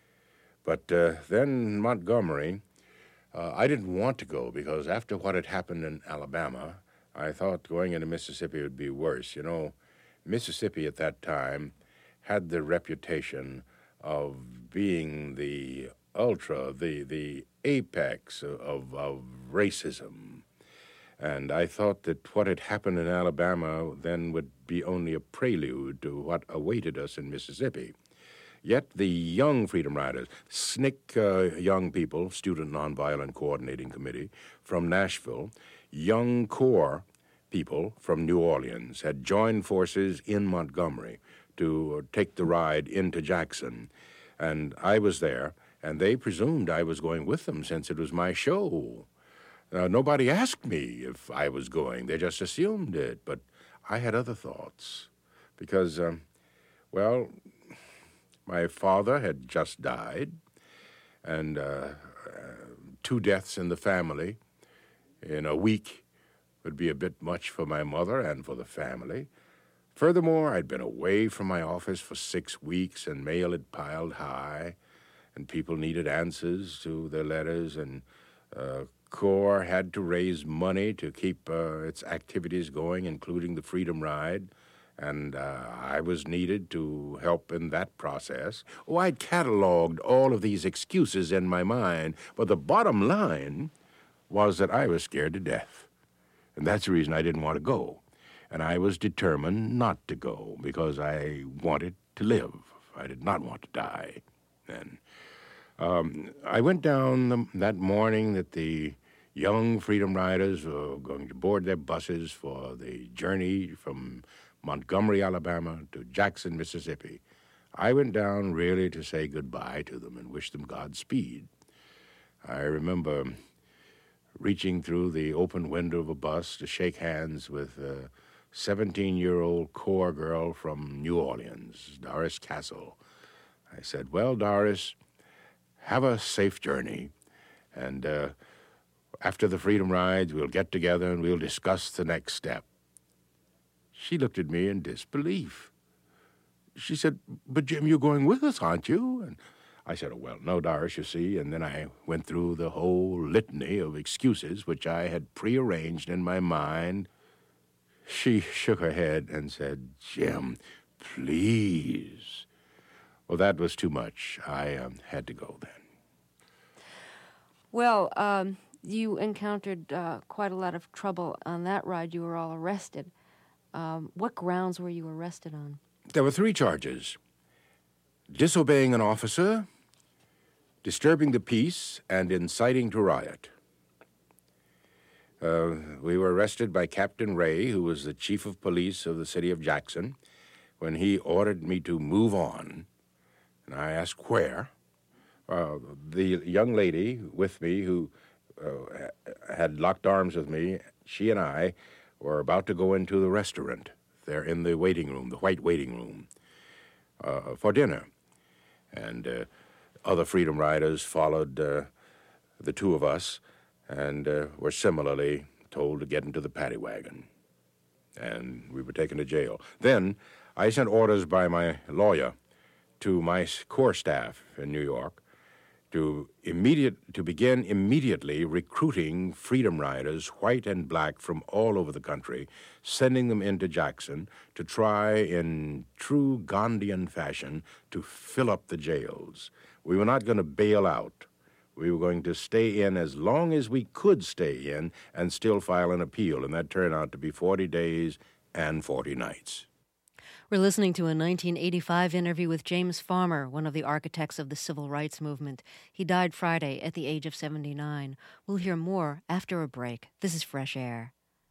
But uh, then Montgomery, uh, I didn't want to go because after what had happened in Alabama, I thought going into Mississippi would be worse. You know, Mississippi at that time had the reputation of being the ultra, the the apex of, of racism. And I thought that what had happened in Alabama then would be only a prelude to what awaited us in Mississippi. Yet the young Freedom Riders, S N C C uh, young people, Student Nonviolent Coordinating Committee from Nashville, young CORE people from New Orleans had joined forces in Montgomery to take the ride into Jackson. And I was there, and they presumed I was going with them since it was my show. Uh, nobody asked me if I was going. They just assumed it. But I had other thoughts because, um, well, my father had just died, and uh, uh, two deaths in the family in a week would be a bit much for my mother and for the family. Furthermore, I'd been away from my office for six weeks, and mail had piled high, and people needed answers to their letters, and uh, Corps had to raise money to keep uh, its activities going, including the Freedom Ride, and uh, I was needed to help in that process. Oh, I'd cataloged all of these excuses in my mind, but the bottom line was that I was scared to death, and that's the reason I didn't want to go. And I was determined not to go because I wanted to live. I did not want to die. And um, I went down the, that morning that the young Freedom Riders were going to board their buses for the journey from Montgomery, Alabama to Jackson, Mississippi. I went down really to say goodbye to them and wish them Godspeed. I remember reaching through the open window of a bus to shake hands with a seventeen-year-old Corps girl from New Orleans, Doris Castle. I said, well, Doris, have a safe journey, and uh, after the Freedom Rides, we'll get together and we'll discuss the next step. She looked at me in disbelief. She said, but Jim, you're going with us, aren't you? And I said, oh, well, no, Doris, you see. And then I went through the whole litany of excuses which I had prearranged in my mind. She shook her head and said, Jim, please. Well, that was too much. I um, had to go then. Well, um, you encountered uh, quite a lot of trouble on that ride. You were all arrested. Um, what grounds were you arrested on? There were three charges: disobeying an officer, disturbing the peace, and inciting to riot. Uh, we were arrested by Captain Ray, who was the chief of police of the city of Jackson, when he ordered me to move on. And I asked where. Uh, the young lady with me who uh, had locked arms with me, she and I were about to go into the restaurant. They're in the waiting room, the white waiting room, uh, for dinner. And uh, other Freedom Riders followed uh, the two of us and uh, were similarly told to get into the paddy wagon. And we were taken to jail. Then I sent orders by my lawyer to my Corps staff in New York to immediate to begin immediately recruiting Freedom Riders, white and black, from all over the country, sending them into Jackson to try in true Gandhian fashion to fill up the jails. We were not going to bail out. We were going to stay in as long as we could stay in and still file an appeal, and that turned out to be forty days and forty nights. We're listening to a nineteen eighty-five interview with James Farmer, one of the architects of the civil rights movement. He died Friday at the age of seventy-nine. We'll hear more after a break. This is Fresh Air.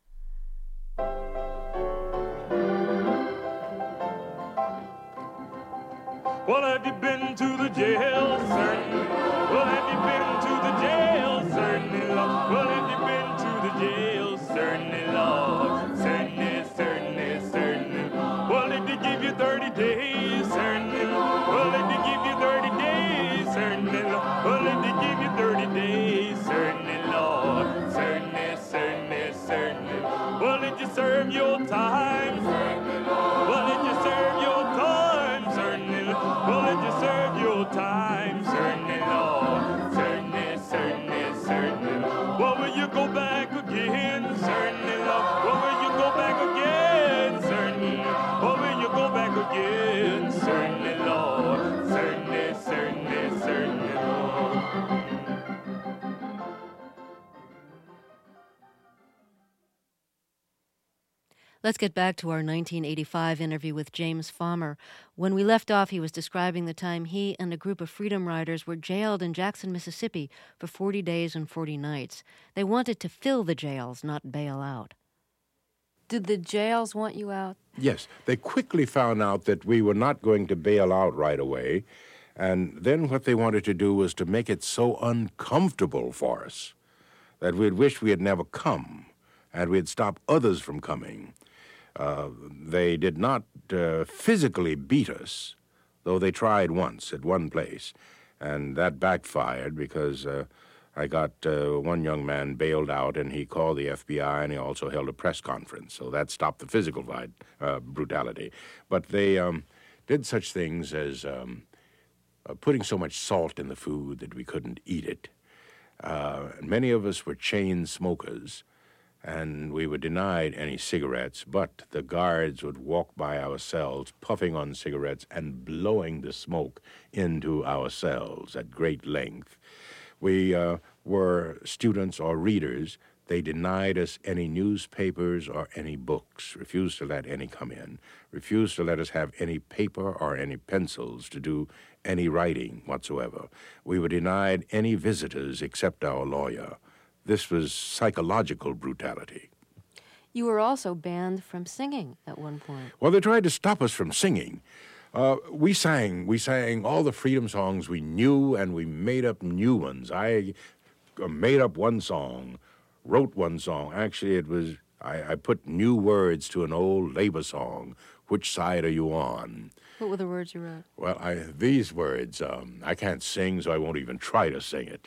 Well, have you been to the jail? Certainly. Well, have you been to the jail? Certainly, Lord. Well, have you been to the jail? Certainly, Lord. Certainly, certainly, certainly. Well, if they give you thirty days, certainly. Well, if they give you thirty days, certainly, Lord. Well, if they give you thirty days, certainly, Lord. Certainly, certainly, certainly. Well, if you serve your time, certainly, Lord. Well, if you serve your time, certainly, Lord. Well, if you serve your time, certainly, Lord. Certainly, certainly, certainly. Well, will you go back again? Certainly, Lord. Well, will you go back again? Certainly. Well, will you go back again? Certainly, Lord. Certainly, certainly, certainly, Lord. Let's get back to our nineteen eighty-five interview with James Farmer. When we left off, he was describing the time he and a group of Freedom Riders were jailed in Jackson, Mississippi for forty days and forty nights. They wanted to fill the jails, not bail out. Did the jails want you out? Yes. They quickly found out that we were not going to bail out right away, and then what they wanted to do was to make it so uncomfortable for us that we'd wish we had never come, and we'd stop others from coming. Uh, they did not uh, physically beat us, though they tried once at one place, and that backfired because uh, I got uh, one young man bailed out, and he called the F B I, and he also held a press conference. So that stopped the physical violence, uh, brutality. But they um, did such things as um, uh, putting so much salt in the food that we couldn't eat it. Uh, many of us were chain smokers, and we were denied any cigarettes, but the guards would walk by our cells puffing on cigarettes and blowing the smoke into our cells at great length. We uh, were students or readers. They denied us any newspapers or any books, refused to let any come in, refused to let us have any paper or any pencils to do any writing whatsoever. We were denied any visitors except our lawyer. This was psychological brutality. You were also banned from singing at one point. Well, they tried to stop us from singing. Uh, we sang. We sang all the freedom songs we knew, and we made up new ones. I uh, made up one song, wrote one song. Actually, it was, I, I put new words to an old labor song, Which Side Are You On? What were the words you wrote? Well, I, these words, um, I can't sing, so I won't even try to sing it.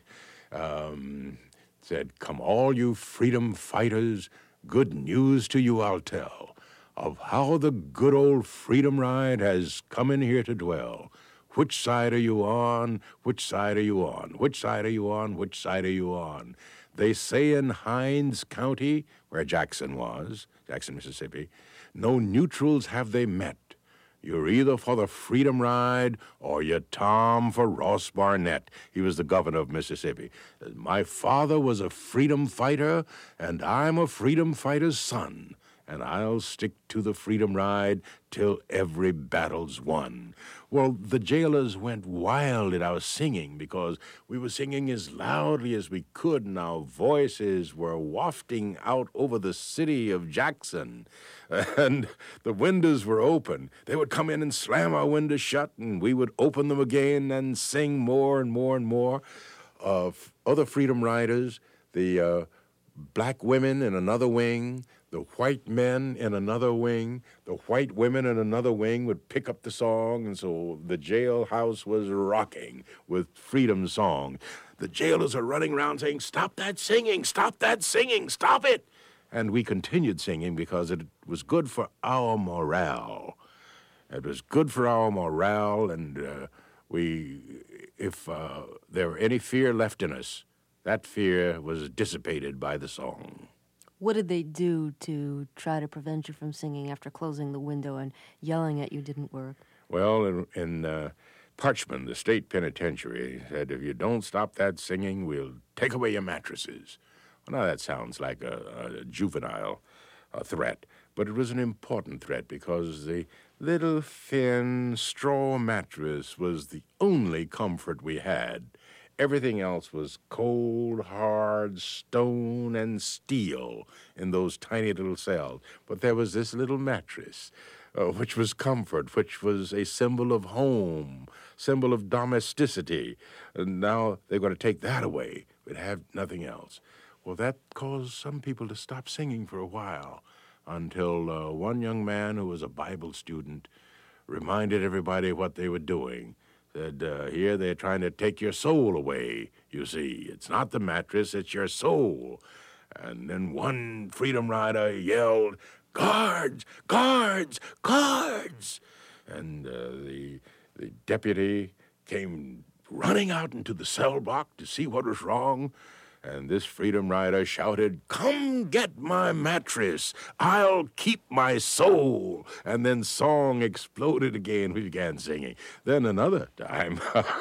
Um, it said, come all you freedom fighters, good news to you I'll tell, of how the good old freedom ride has come in here to dwell. Which side are you on? Which side are you on? Which side are you on? Which side are you on? They say in Hinds County, where Jackson was, Jackson, Mississippi, no neutrals have they met. You're either for the freedom ride or you're Tom for Ross Barnett. He was the governor of Mississippi. My father was a freedom fighter, and I'm a freedom fighter's son. And I'll stick to the freedom ride till every battle's won. Well, the jailers went wild at our singing because we were singing as loudly as we could, and our voices were wafting out over the city of Jackson. And the windows were open. They would come in and slam our windows shut, and we would open them again and sing more and more and more. Uh, other freedom riders, the uh, black women in another wing, the white men in another wing, the white women in another wing would pick up the song, and so the jailhouse was rocking with freedom song. The jailers are running around saying, stop that singing, stop that singing, stop it. And we continued singing because it was good for our morale. It was good for our morale, and uh, we, if uh, there were any fear left in us, that fear was dissipated by the song. What did they do to try to prevent you from singing after closing the window and yelling at you didn't work? Well, in, in uh, Parchman, the state penitentiary, said, if you don't stop that singing, we'll take away your mattresses. Well, now that sounds like a, a juvenile a threat, but it was an important threat because the little thin straw mattress was the only comfort we had. Everything else was cold, hard stone and steel in those tiny little cells. But there was this little mattress, uh, which was comfort, which was a symbol of home, symbol of domesticity. And now they're going to take that away. We'd have nothing else. Well, that caused some people to stop singing for a while until uh, one young man who was a Bible student reminded everybody what they were doing. Said, uh, here they're trying to take your soul away, you see. It's not the mattress, it's your soul. And then one freedom rider yelled, guards, guards, guards. And uh, the, the deputy came running out into the cell block to see what was wrong. And this freedom rider shouted, come get my mattress. I'll keep my soul. And then song exploded again. We began singing. Then another time,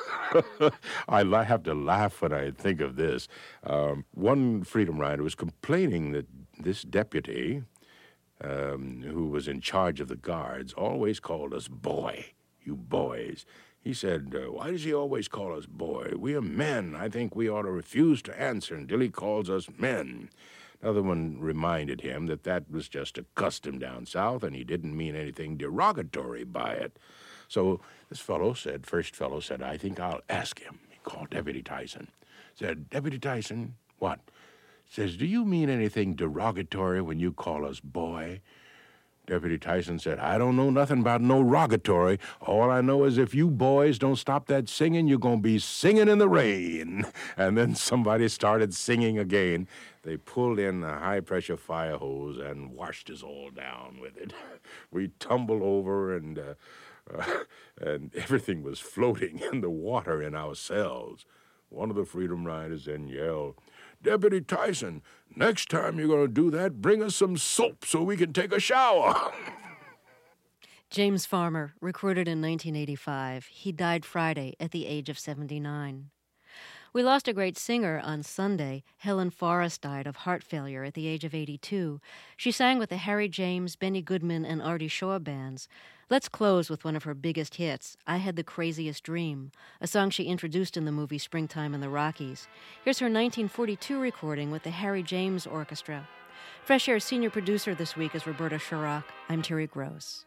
I have to laugh when I think of this. Um, one freedom rider was complaining that this deputy, um, who was in charge of the guards, always called us boy, you boys. He said, uh, why does he always call us boy? We are men. I think we ought to refuse to answer until he calls us men. Another one reminded him that that was just a custom down south, and he didn't mean anything derogatory by it. So this fellow said, first fellow said, I think I'll ask him. He called Deputy Tyson. Said, Deputy Tyson, what? Says, do you mean anything derogatory when you call us boy? Deputy Tyson said, I don't know nothing about no rogatory. All I know is if you boys don't stop that singing, you're going to be singing in the rain. And then somebody started singing again. They pulled in a high-pressure fire hose and washed us all down with it. We tumbled over, and, uh, uh, and everything was floating in the water in our cells. One of the Freedom Riders then yelled, Deputy Tyson, next time you're going to do that, bring us some soap so we can take a shower. James Farmer, recorded in nineteen eighty-five. He died Friday at the age of seventy-nine. We lost a great singer on Sunday. Helen Forrest died of heart failure at the age of eighty-two. She sang with the Harry James, Benny Goodman, and Artie Shaw bands. Let's close with one of her biggest hits, I Had the Craziest Dream, a song she introduced in the movie Springtime in the Rockies. Here's her nineteen forty-two recording with the Harry James Orchestra. Fresh Air's senior producer this week is Roberta Shorrock. I'm Terry Gross.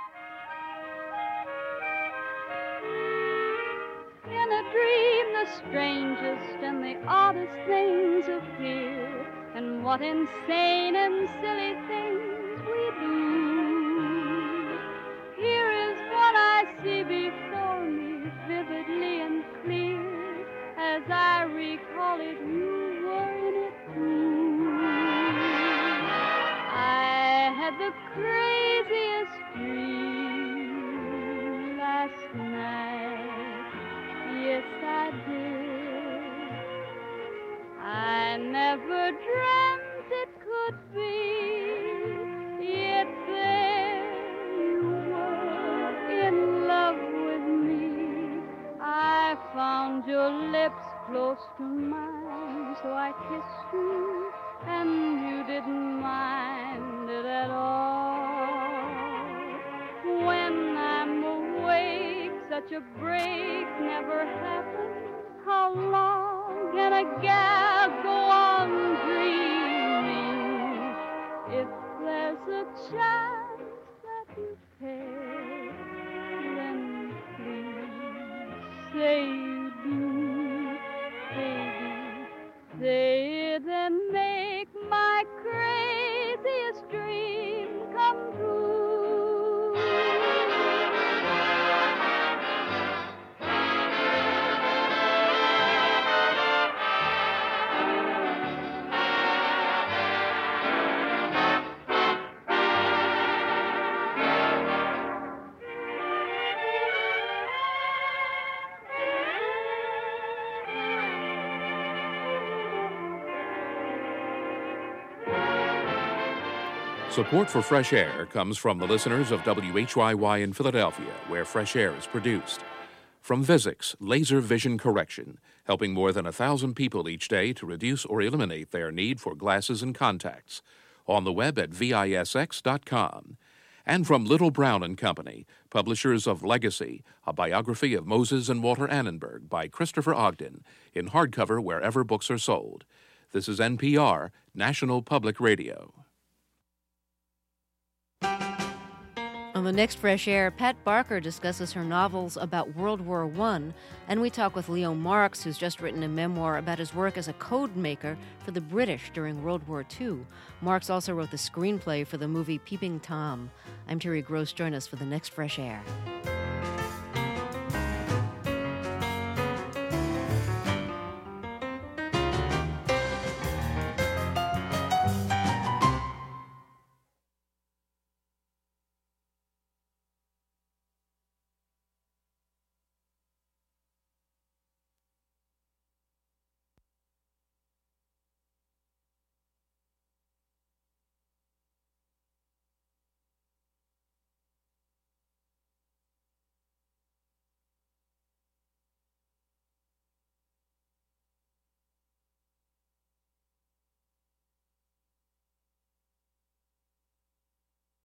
In a dream, the strangest and the oddest things appear, and what insane and silly things we do. Here is what I see before me, vividly and clear, as I recall it, you were in it too. I had the craziest dream last night, yes I did. I never dreamt it could be, yet there you were in love with me. I found your lips close to mine, so I kissed you, and you didn't mind it at all. When I'm awake, such a break never happened. How long can a gal go on dreaming? If there's a chance that you care, then please say you do, baby. Say it and make my craziest dream come true. Support for Fresh Air comes from the listeners of W H Y Y in Philadelphia, where Fresh Air is produced. From Visix, laser vision correction, helping more than a thousand people each day to reduce or eliminate their need for glasses and contacts. On the web at visx dot com. And from Little Brown and Company, publishers of Legacy, a biography of Moses and Walter Annenberg by Christopher Ogden, in hardcover wherever books are sold. This is N P R, National Public Radio. On the next Fresh Air, Pat Barker discusses her novels about World War One, and we talk with Leo Marks, who's just written a memoir about his work as a code maker for the British during World War Two. Marks also wrote the screenplay for the movie Peeping Tom. I'm Terry Gross. Join us for the next Fresh Air.